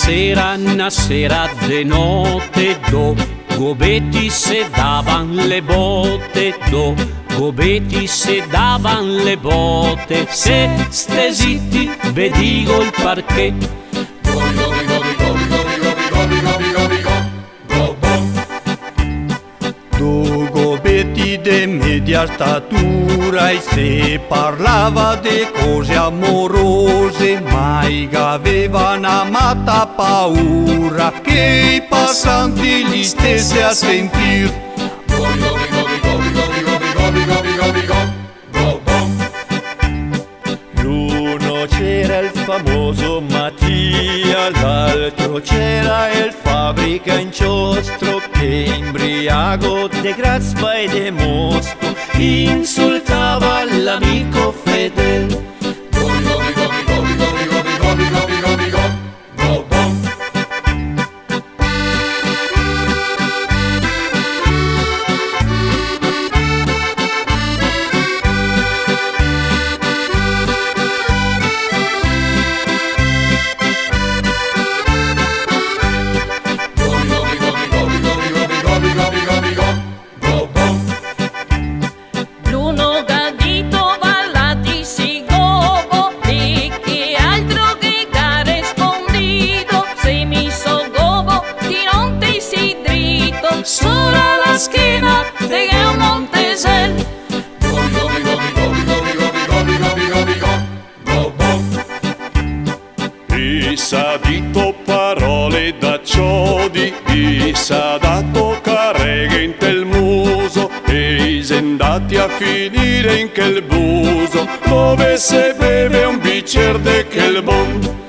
una sera de notte do, Gobetti se davan le botte do, Gobetti se davan le botte. Se ste zitti ve dico il perché. Du Gobetti de media statura e se parlava de cose amorose, mai aveva una matta paura che i passanti li stesse a sentir. L'uno c'era il famoso Mattia, l'altro c'era il fabbrica inchiostro che imbriaco de grazia e de mosto insultava l'amico fedel. L'uno gallito ballati si gobo e che altro che ha rispondido. Se mi so gobo di non ti si dritto sulla la schiena te è un montesel. E s'ha detto parole da ciodi, e s'ha dato carreghe in tel muso, e si è andati a finire in quel buso dove se beve un bicchiere de quel bon.